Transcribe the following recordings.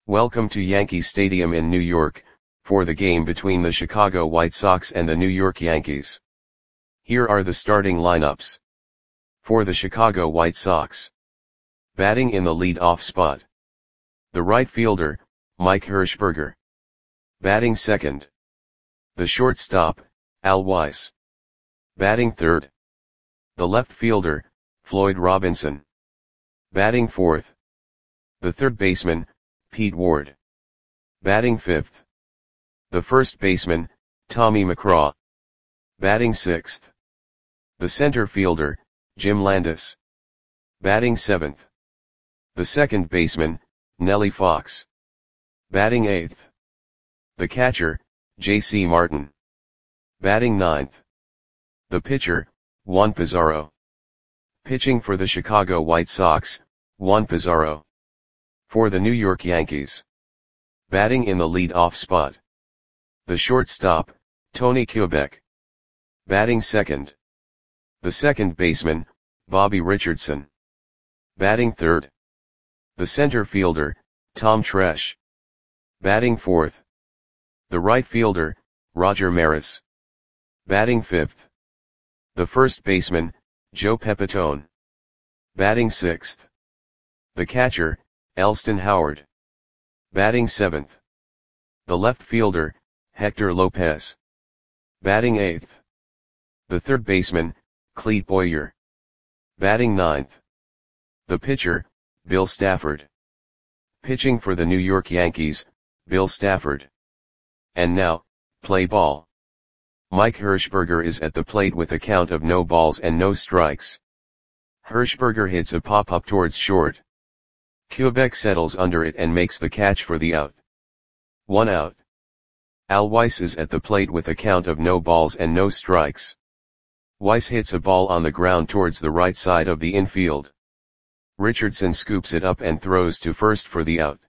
Welcome to Yankee Stadium in New York, for the game between the Chicago White Sox and the New York Yankees. Here are the starting lineups. For the Chicago White Sox. Batting in the lead-off spot. The right fielder, Mike Hershberger. Batting second. The shortstop, Al Weiss. Batting third. The left fielder, Floyd Robinson. Batting fourth. The third baseman, Pete Ward. Batting fifth. The first baseman, Tommy McGraw. Batting sixth. The center fielder, Jim Landis. Batting seventh. The second baseman, Nellie Fox. Batting eighth. The catcher, J.C. Martin. Batting ninth. The pitcher, Juan Pizarro. Pitching for the Chicago White Sox, Juan Pizarro. For the New York Yankees. Batting in the lead-off spot. The shortstop, Tony Kubek. Batting second. The second baseman, Bobby Richardson. Batting third. The center fielder, Tom Tresh. Batting fourth. The right fielder, Roger Maris. Batting fifth. The first baseman, Joe Pepitone. Batting sixth. The catcher, Elston Howard. Batting seventh. The left fielder, Hector Lopez. Batting eighth. The third baseman, Clete Boyer. Batting ninth. The pitcher, Bill Stafford. Pitching for the New York Yankees, Bill Stafford. And now, play ball. Mike Hershberger is at the plate with a count of no balls and no strikes. Hershberger hits a pop-up towards short. Kubek settles under it and makes the catch for the out. 1 out. Al Weiss is at the plate with a count of no balls and no strikes. Weiss hits a ball on the ground towards the right side of the infield. Richardson scoops it up and throws to first for the out.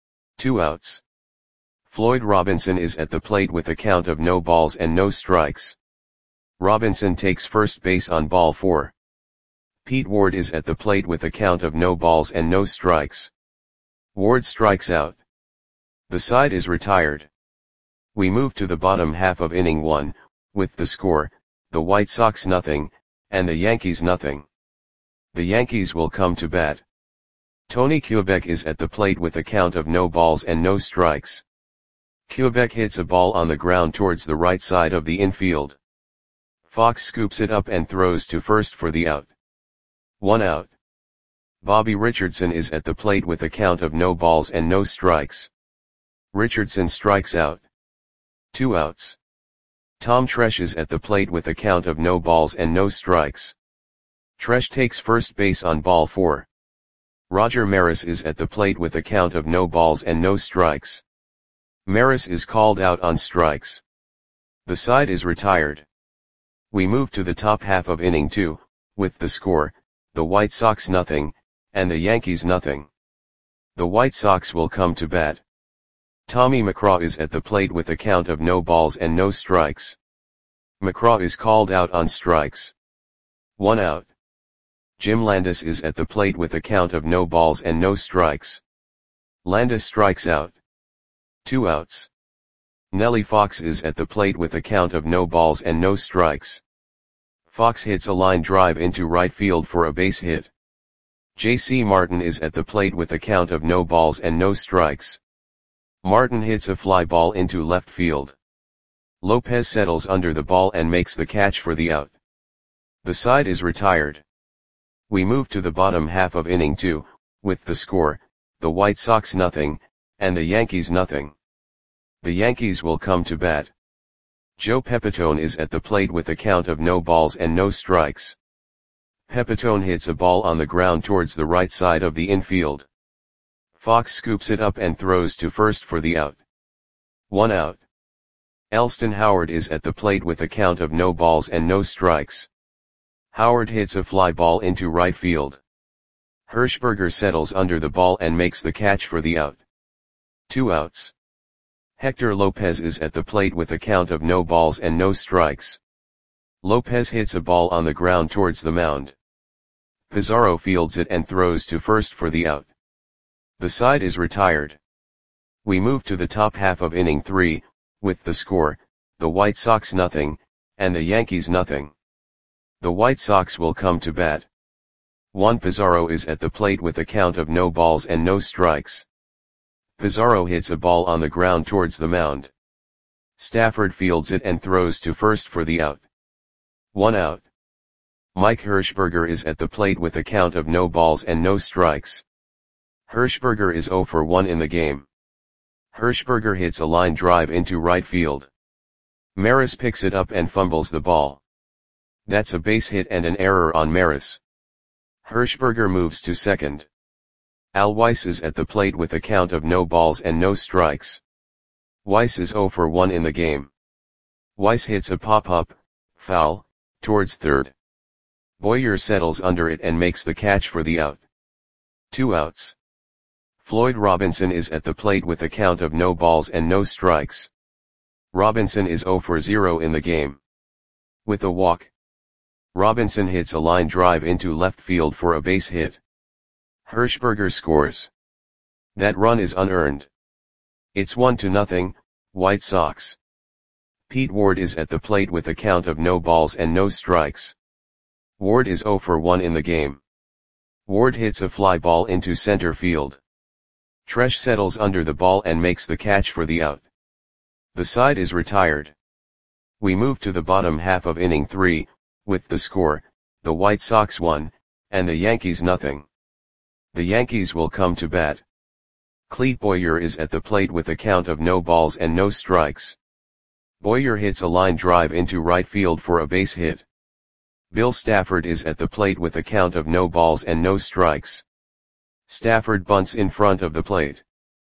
2 outs. Floyd Robinson is at the plate with a count of no balls and no strikes. Robinson takes first base on ball 4. Pete Ward is at the plate with a count of no balls and no strikes. Ward strikes out. The side is retired. We move to the bottom half of inning 1, with the score, the White Sox 0, and the Yankees 0. The Yankees will come to bat. Tony Kubek is at the plate with a count of no balls and no strikes. Kubek hits a ball on the ground towards the right side of the infield. Fox scoops it up and throws to first for the out. 1 out. Bobby Richardson is at the plate with a count of no balls and no strikes. Richardson strikes out. 2 outs. Tom Tresh is at the plate with a count of no balls and no strikes. Tresh takes first base on ball 4. Roger Maris is at the plate with a count of no balls and no strikes. Maris is called out on strikes. The side is retired. We move to the top half of inning 2, with the score, the White Sox 0, and the Yankees 0. The White Sox will come to bat. Tommy McGraw is at the plate with a count of no balls and no strikes. McGraw is called out on strikes. 1 out. Jim Landis is at the plate with a count of no balls and no strikes. Landis strikes out. 2 outs. Nellie Fox is at the plate with a count of no balls and no strikes. Fox hits a line drive into right field for a base hit. J.C. Martin is at the plate with a count of no balls and no strikes. Martin hits a fly ball into left field. Lopez settles under the ball and makes the catch for the out. The side is retired. We move to the bottom half of inning 2, with the score, the White Sox 0, and the Yankees 0. The Yankees will come to bat. Joe Pepitone is at the plate with a count of no balls and no strikes. Pepitone hits a ball on the ground towards the right side of the infield. Fox scoops it up and throws to first for the out. 1 out. Elston Howard is at the plate with a count of no balls and no strikes. Howard hits a fly ball into right field. Hershberger settles under the ball and makes the catch for the out. 2 outs. Hector Lopez is at the plate with a count of no balls and no strikes. Lopez hits a ball on the ground towards the mound. Pizarro fields it and throws to first for the out. The side is retired. We move to the top half of inning 3, with the score, the White Sox nothing, and the Yankees nothing. The White Sox will come to bat. Juan Pizarro is at the plate with a count of no balls and no strikes. Pizarro hits a ball on the ground towards the mound. Stafford fields it and throws to first for the out. 1 out. Mike Hershberger is at the plate with a count of no balls and no strikes. Hershberger is 0 for 1 in the game. Hershberger hits a line drive into right field. Maris picks it up and fumbles the ball. That's a base hit and an error on Maris. Hershberger moves to second. Al Weiss is at the plate with a count of no balls and no strikes. Weiss is 0 for 1 in the game. Weiss hits a pop-up, foul, towards third. Boyer settles under it and makes the catch for the out. 2 outs. Floyd Robinson is at the plate with a count of no balls and no strikes. Robinson is 0 for 0 in the game. With a walk, Robinson hits a line drive into left field for a base hit. Hershberger scores. That run is unearned. It's 1-0, White Sox. Pete Ward is at the plate with a count of no balls and no strikes. Ward is 0 for 1 in the game. Ward hits a fly ball into center field. Tresh settles under the ball and makes the catch for the out. The side is retired. We move to the bottom half of inning 3, with the score, the White Sox 1, and the Yankees nothing. The Yankees will come to bat. Clete Boyer is at the plate with a count of no balls and no strikes. Boyer hits a line drive into right field for a base hit. Bill Stafford is at the plate with a count of no balls and no strikes. Stafford bunts in front of the plate.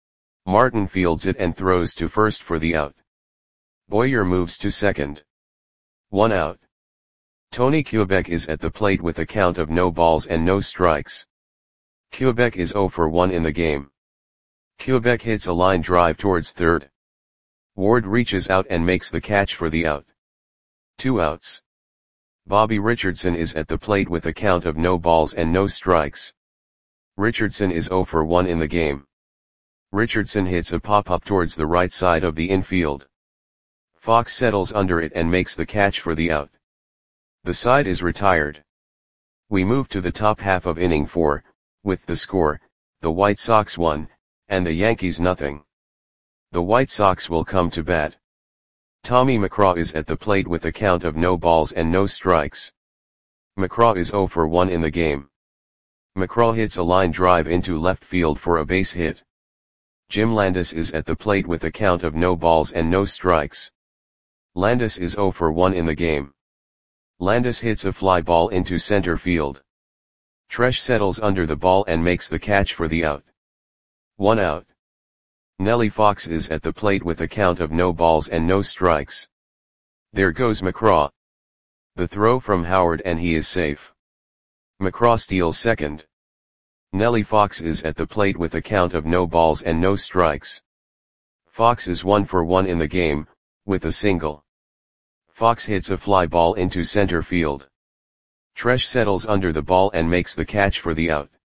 Martin fields it and throws to first for the out. Boyer moves to second. 1 out. Tony Kubek is at the plate with a count of no balls and no strikes. Kubek is 0 for 1 in the game. Kubek hits a line drive towards third. Ward reaches out and makes the catch for the out. 2 outs. Bobby Richardson is at the plate with a count of no balls and no strikes. Richardson is 0 for 1 in the game. Richardson hits a pop-up towards the right side of the infield. Fox settles under it and makes the catch for the out. The side is retired. We move to the top half of inning 4, with the score, the White Sox 1, and the Yankees nothing. The White Sox will come to bat. Tommy McCraw is at the plate with a count of no balls and no strikes. McCraw is 0 for 1 in the game. McCraw hits a line drive into left field for a base hit. Jim Landis is at the plate with a count of no balls and no strikes. Landis is 0 for 1 in the game. Landis hits a fly ball into center field. Tresh settles under the ball and makes the catch for the out. 1 out. Nellie Fox is at the plate with a count of no balls and no strikes. There goes McCraw. The throw from Howard and he is safe. McCraw steals second. Nellie Fox is at the plate with a count of no balls and no strikes. Fox is 1 for 1 in the game, with a single. Fox hits a fly ball into center field. Tresh settles under the ball and makes the catch for the out.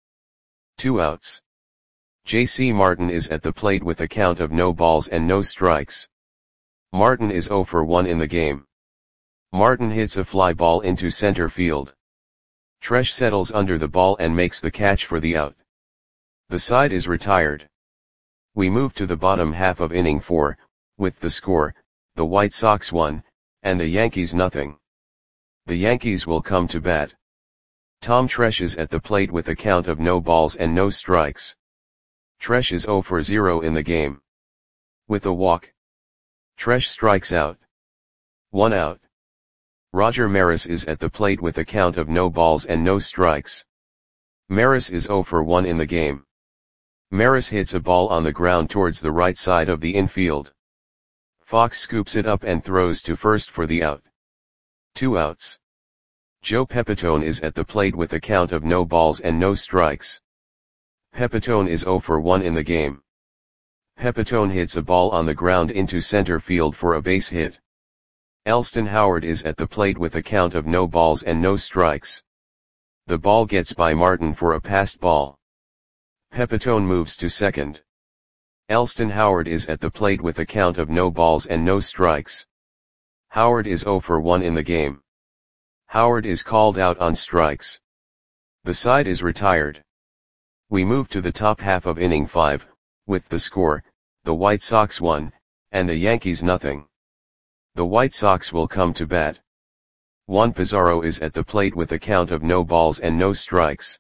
2 outs. J.C. Martin is at the plate with a count of no balls and no strikes. Martin is 0 for 1 in the game. Martin hits a fly ball into center field. Tresh settles under the ball and makes the catch for the out. The side is retired. We move to the bottom half of inning 4, with the score, the White Sox 1, and the Yankees nothing. The Yankees will come to bat. Tom Tresh is at the plate with a count of no balls and no strikes. Tresh is 0 for 0 in the game. With a walk, Tresh strikes out. 1 out. Roger Maris is at the plate with a count of no balls and no strikes. Maris is 0 for 1 in the game. Maris hits a ball on the ground towards the right side of the infield. Fox scoops it up and throws to first for the out. 2 outs. Joe Pepitone is at the plate with a count of no balls and no strikes. Pepitone is 0 for 1 in the game. Pepitone hits a ball on the ground into center field for a base hit. Elston Howard is at the plate with a count of no balls and no strikes. The ball gets by Martin for a passed ball. Pepitone moves to second. Elston Howard is at the plate with a count of no balls and no strikes. Howard is 0 for 1 in the game. Howard is called out on strikes. The side is retired. We move to the top half of inning 5, with the score, the White Sox 1, and the Yankees nothing. The White Sox will come to bat. Juan Pizarro is at the plate with a count of no balls and no strikes.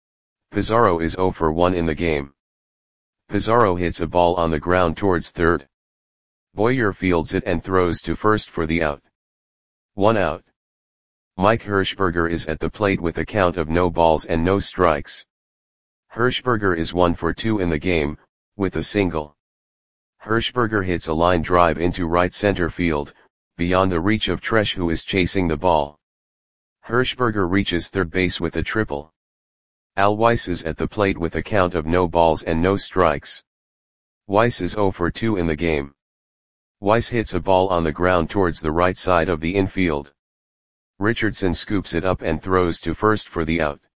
Pizarro is 0 for 1 in the game. Pizarro hits a ball on the ground towards third. Boyer fields it and throws to first for the out. 1 out. Mike Hershberger is at the plate with a count of no balls and no strikes. Hershberger is 1 for 2 in the game, with a single. Hershberger hits a line drive into right center field, beyond the reach of Tresh, who is chasing the ball. Hershberger reaches third base with a triple. Al Weiss is at the plate with a count of no balls and no strikes. Weiss is 0 for 2 in the game. Weiss hits a ball on the ground towards the right side of the infield. Richardson scoops it up and throws to first for the out.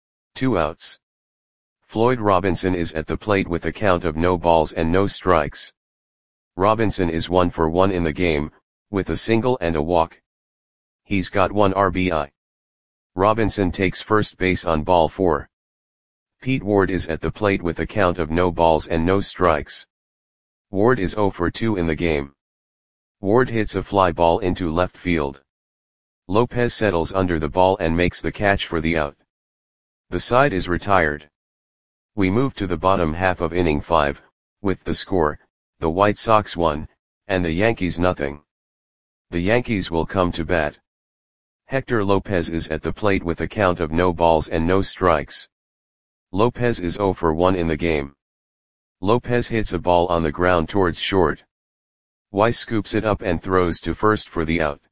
2 outs. Floyd Robinson is at the plate with a count of no balls and no strikes. Robinson is 1 for 1 in the game, with a single and a walk. He's got 1 RBI. Robinson takes first base on ball 4. Pete Ward is at the plate with a count of no balls and no strikes. Ward is 0 for 2 in the game. Ward hits a fly ball into left field. Lopez settles under the ball and makes the catch for the out. The side is retired. We move to the bottom half of inning 5, with the score, the White Sox 1, and the Yankees nothing. The Yankees will come to bat. Hector Lopez is at the plate with a count of no balls and no strikes. Lopez is 0 for 1 in the game. Lopez hits a ball on the ground towards short. Weiss scoops it up and throws to first for the out.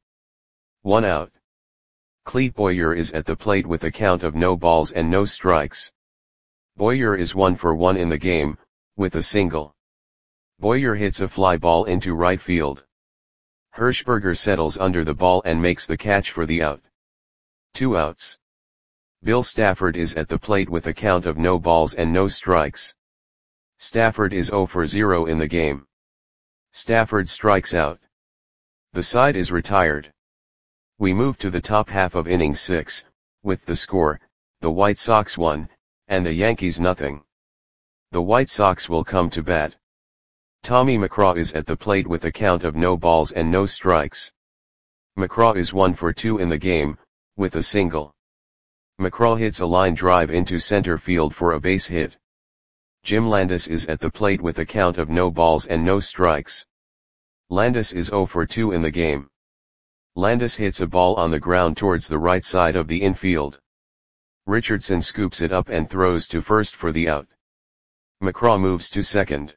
1 out. Clete Boyer is at the plate with a count of no balls and no strikes. Boyer is 1 for 1 in the game, with a single. Boyer hits a fly ball into right field. Hershberger settles under the ball and makes the catch for the out. 2 outs. Bill Stafford is at the plate with a count of no balls and no strikes. Stafford is 0 for 0 in the game. Stafford strikes out. The side is retired. We move to the top half of inning 6, with the score, the White Sox 1, and the Yankees nothing. The White Sox will come to bat. Tommy McGraw is at the plate with a count of no balls and no strikes. McGraw is 1 for 2 in the game, with a single. McGraw hits a line drive into center field for a base hit. Jim Landis is at the plate with a count of no balls and no strikes. Landis is 0 for 2 in the game. Landis hits a ball on the ground towards the right side of the infield. Richardson scoops it up and throws to first for the out. McGraw moves to second.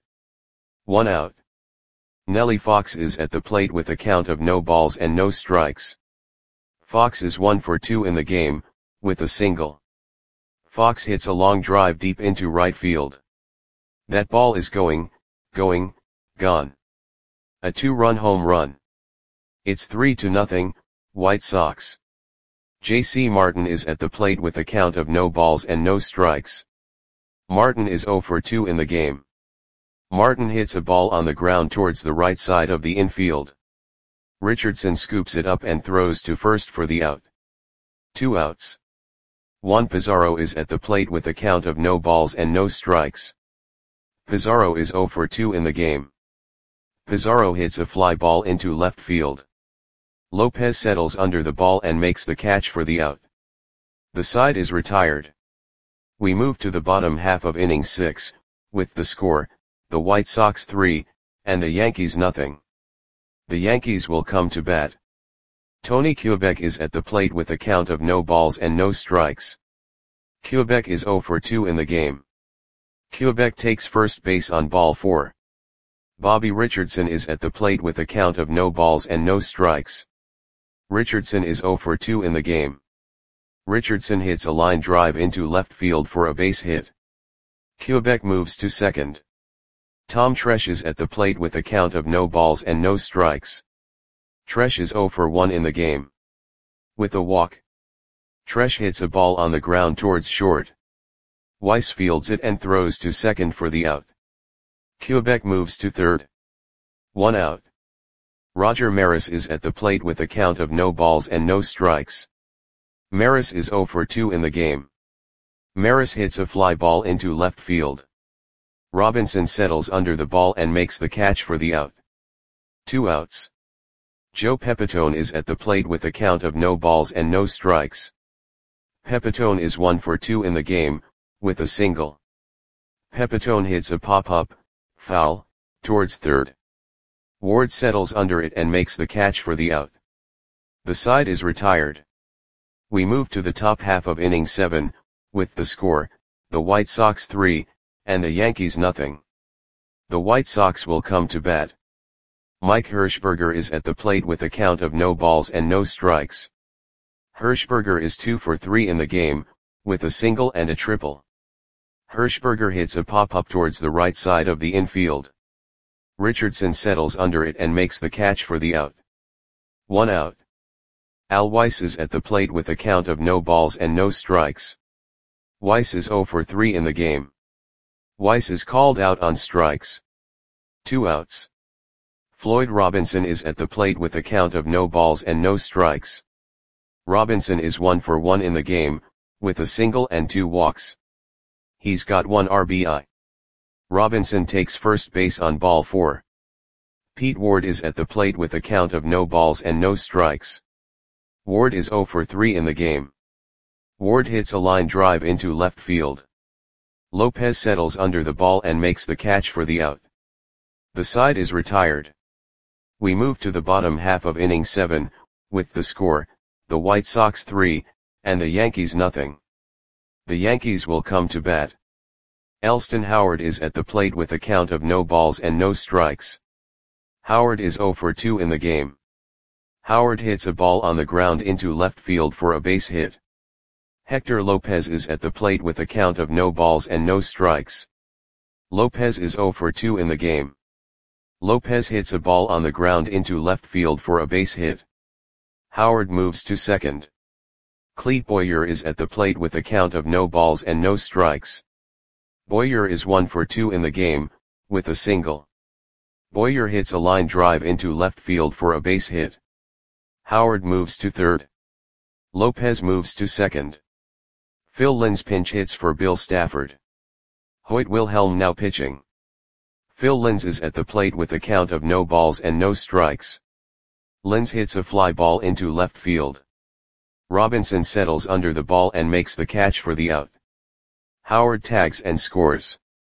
1 out. Nellie Fox is at the plate with a count of no balls and no strikes. Fox is 1 for 2 in the game, with a single. Fox hits a long drive deep into right field. That ball is gone. A 2-run home run. It's 3-0, White Sox. J.C. Martin is at the plate with a count of no balls and no strikes. Martin is 0 for 2 in the game. Martin hits a ball on the ground towards the right side of the infield. Richardson scoops it up and throws to first for the out. 2 outs. Juan Pizarro is at the plate with a count of no balls and no strikes. Pizarro is 0 for 2 in the game. Pizarro hits a fly ball into left field. Lopez settles under the ball and makes the catch for the out. The side is retired. We move to the bottom half of inning 6, with the score, the White Sox 3, and the Yankees nothing. The Yankees will come to bat. Tony Kubek is at the plate with a count of no balls and no strikes. Kubek is 0 for 2 in the game. Kubek takes first base on ball 4. Bobby Richardson is at the plate with a count of no balls and no strikes. Richardson is 0 for 2 in the game. Richardson hits a line drive into left field for a base hit. Kubek moves to second. Tom Tresh is at the plate with a count of no balls and no strikes. Tresh is 0 for 1 in the game. With a walk. Tresh hits a ball on the ground towards short. Weiss fields it and throws to second for the out. Quebec moves to third. 1 out. Roger Maris is at the plate with a count of no balls and no strikes. Maris is 0 for 2 in the game. Maris hits a fly ball into left field. Robinson settles under the ball and makes the catch for the out. 2 outs. Joe Pepitone is at the plate with a count of no balls and no strikes. Pepitone is 1 for 2 in the game, with a single. Pepitone hits a pop-up, foul, towards third. Ward settles under it and makes the catch for the out. The side is retired. We move to the top half of inning 7, with the score, the White Sox 3, and the Yankees nothing. The White Sox will come to bat. Mike Hirschberger is at the plate with a count of no balls and no strikes. Hirschberger is 2 for 3 in the game, with a single and a triple. Hirschberger hits a pop-up towards the right side of the infield. Richardson settles under it and makes the catch for the out. 1 out. Al Weiss is at the plate with a count of no balls and no strikes. Weiss is 0 for 3 in the game. Weiss is called out on strikes. 2 outs. Floyd Robinson is at the plate with a count of no balls and no strikes. Robinson is 1 for 1 in the game, with a single and 2 walks. He's got 1 RBI. Robinson takes first base on ball 4. Pete Ward is at the plate with a count of no balls and no strikes. Ward is 0 for 3 in the game. Ward hits a line drive into left field. Lopez settles under the ball and makes the catch for the out. The side is retired. We move to the bottom half of inning 7, with the score, the White Sox 3, and the Yankees nothing. The Yankees will come to bat. Elston Howard is at the plate with a count of no balls and no strikes. Howard is 0 for 2 in the game. Howard hits a ball on the ground into left field for a base hit. Hector Lopez is at the plate with a count of no balls and no strikes. Lopez is 0 for 2 in the game. Lopez hits a ball on the ground into left field for a base hit. Howard moves to second. Clete Boyer is at the plate with a count of no balls and no strikes. Boyer is 1 for 2 in the game, with a single. Boyer hits a line drive into left field for a base hit. Howard moves to third. Lopez moves to second. Phil Linz pinch hits for Bill Stafford. Hoyt Wilhelm now pitching. Phil Linz is at the plate with a count of no balls and no strikes. Linz hits a fly ball into left field. Robinson settles under the ball and makes the catch for the out. Howard tags and scores.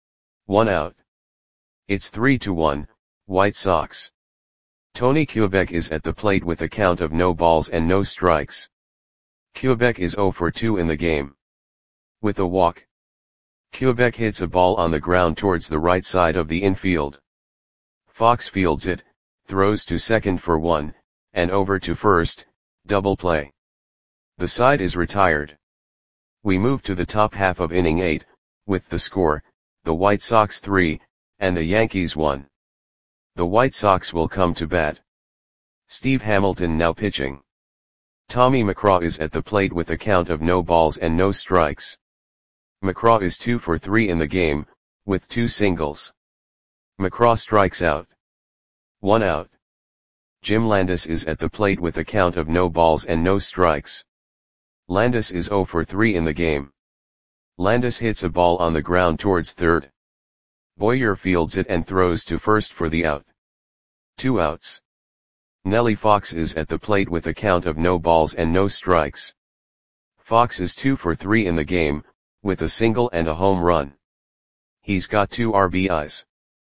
1 out. It's 3-1, White Sox. Tony Quebec is at the plate with a count of no balls and no strikes. Quebec is 0 for 2 in the game. With a walk. Quebec hits a ball on the ground towards the right side of the infield. Fox fields it, throws to second for 1, and over to first, double play. The side is retired. We move to the top half of inning 8, with the score, the White Sox 3, and the Yankees 1. The White Sox will come to bat. Steve Hamilton now pitching. Tommy McCraw is at the plate with a count of no balls and no strikes. McCraw is 2 for 3 in the game, with 2 singles. McCraw strikes out. 1 out. Jim Landis is at the plate with a count of no balls and no strikes. Landis is 0 for 3 in the game. Landis hits a ball on the ground towards third. Boyer fields it and throws to first for the out. 2 outs. Nellie Fox is at the plate with a count of no balls and no strikes. Fox is 2 for 3 in the game, with a single and a home run. He's got 2 RBIs.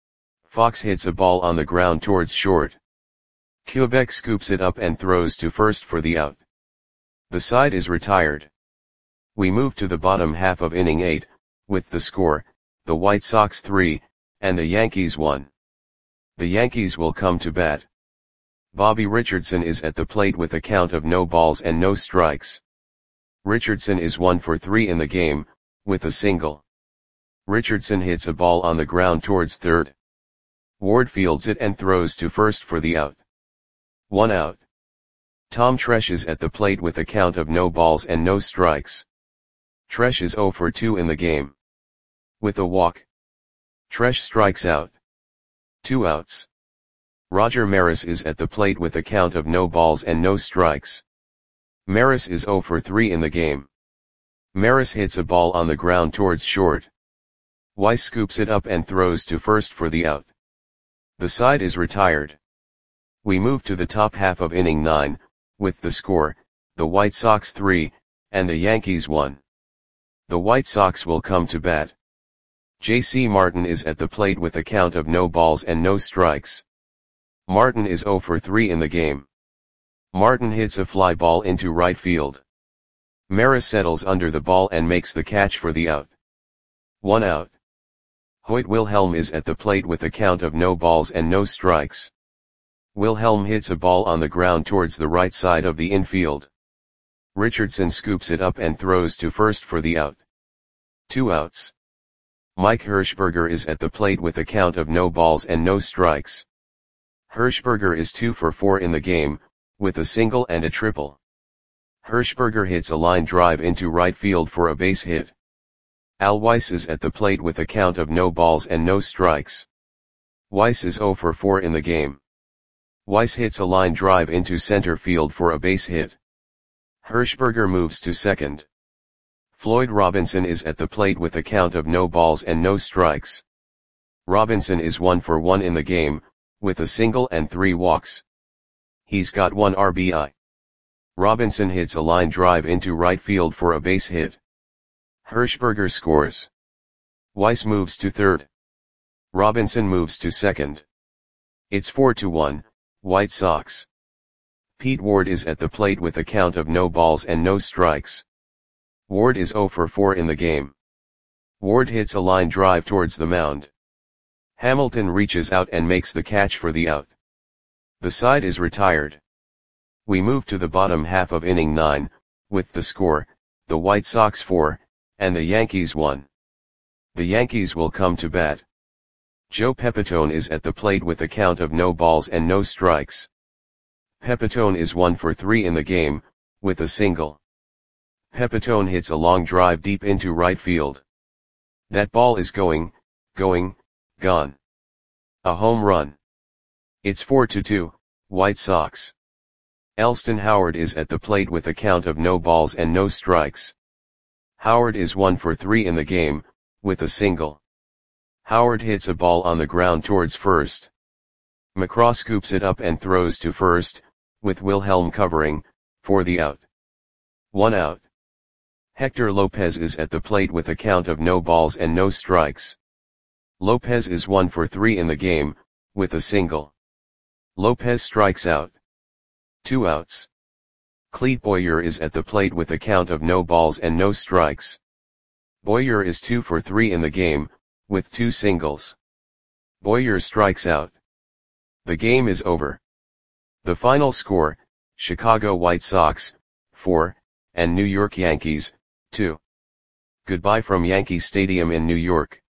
Fox hits a ball on the ground towards short. Quebec scoops it up and throws to first for the out. The side is retired. We move to the bottom half of inning 8, with the score, the White Sox 3, and the Yankees 1. The Yankees will come to bat. Bobby Richardson is at the plate with a count of no balls and no strikes. Richardson is 1 for 3 in the game, with a single. Richardson hits a ball on the ground towards third. Ward fields it and throws to first for the out. 1 out. Tom Tresh is at the plate with a count of no balls and no strikes. Tresh is 0 for 2 in the game. With a walk. Tresh strikes out. 2 outs. Roger Maris is at the plate with a count of no balls and no strikes. Maris is 0 for 3 in the game. Maris hits a ball on the ground towards short. Weiss scoops it up and throws to first for the out. The side is retired. We move to the top half of inning 9, with the score, the White Sox 3, and the Yankees 1. The White Sox will come to bat. J.C. Martin is at the plate with a count of no balls and no strikes. Martin is 0 for 3 in the game. Martin hits a fly ball into right field. Maris settles under the ball and makes the catch for the out. 1 out. Hoyt Wilhelm is at the plate with a count of no balls and no strikes. Wilhelm hits a ball on the ground towards the right side of the infield. Richardson scoops it up and throws to first for the out. 2 outs. Mike Hirschberger is at the plate with a count of no balls and no strikes. Hirschberger is 2 for 4 in the game, with a single and a triple. Hirschberger hits a line drive into right field for a base hit. Al Weiss is at the plate with a count of no balls and no strikes. Weiss is 0 for 4 in the game. Weiss hits a line drive into center field for a base hit. Hirschberger moves to second. Floyd Robinson is at the plate with a count of no balls and no strikes. Robinson is 1 for 1 in the game, with a single and 3 walks. He's got 1 RBI. Robinson hits a line drive into right field for a base hit. Hirschberger scores. Weiss moves to third. Robinson moves to second. It's 4-1, White Sox. Pete Ward is at the plate with a count of no balls and no strikes. Ward is 0 for 4 in the game. Ward hits a line drive towards the mound. Hamilton reaches out and makes the catch for the out. The side is retired. We move to the bottom half of inning 9, with the score, the White Sox 4, and the Yankees 1. The Yankees will come to bat. Joe Pepitone is at the plate with a count of no balls and no strikes. Pepitone is 1 for 3 in the game, with a single. Pepitone hits a long drive deep into right field. That ball is gone. A home run. It's 4-2, White Sox. Elston Howard is at the plate with a count of no balls and no strikes. Howard is 1 for 3 in the game, with a single. Howard hits a ball on the ground towards first. McCraw scoops it up and throws to first, with Wilhelm covering, for the out. 1 out. Hector Lopez is at the plate with a count of no balls and no strikes. Lopez is 1 for 3 in the game, with a single. Lopez strikes out. 2 outs. Clete Boyer is at the plate with a count of no balls and no strikes. Boyer is 2 for 3 in the game, with 2 singles. Boyer strikes out. The game is over. The final score, Chicago White Sox, 4, and New York Yankees, 2. Goodbye from Yankee Stadium in New York.